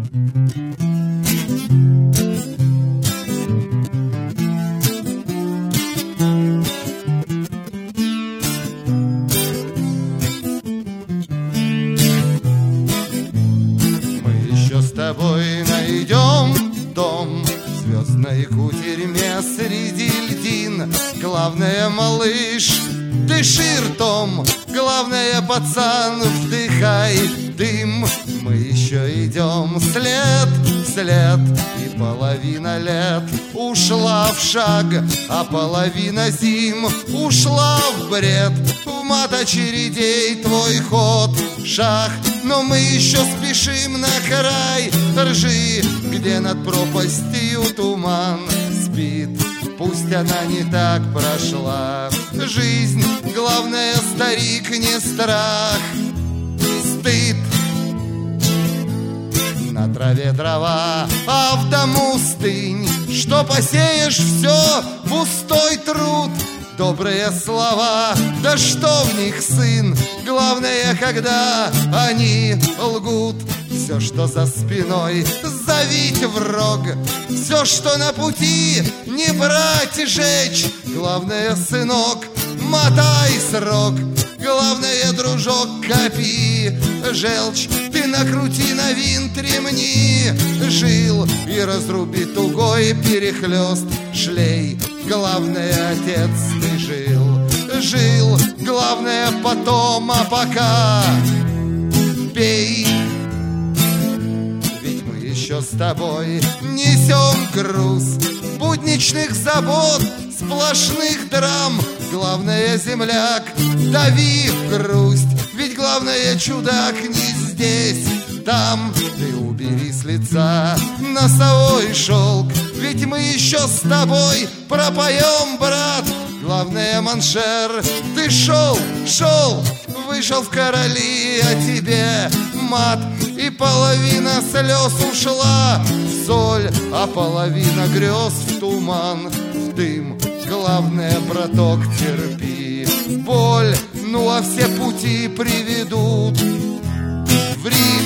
С тобой найдем дом в звездной кутерьме среди льдин. Главное, малыш, дыши ртом. Главное, пацан, вдыхай дым. Мы еще идем след в след, и половина лет ушла в шаг, а половина зим ушла в бред. В мат очередей твой ход шаг, но мы еще спешим на край ржи, где над пропастью туман спит. Пусть она не так прошла жизнь, главное, старик, не страх, стыд. На траве дрова, а в дому стынь. Что посеешь, все пустой труд. Добрые слова, да что в них, сын? Главное, когда они лгут. Все, что за спиной, завить в рог. Все, что на пути, не брать и жечь. Главное, сынок, мотай срок. Главное, дружок, копи желчь. Ты накрути на винт ремни жил и разруби тугой перехлёст шлей. Главное, отец, ты жил. Главное, потом, а пока пей. Ведь мы еще с тобой несем груз будничных забот, сплошных драм. Главное, земляк, дави в грусть. Ведь главное, чудак, не здесь, там. Ты убери с лица носовой шелк. Ведь мы еще с тобой пропоем, брат. Главное, маншер, ты шел, вышел в короли, а тебе мат. И половина слез ушла в соль, а половина грез в туман, в дым. Главное, браток, терпи боль, ну а все пути приведут в Рим.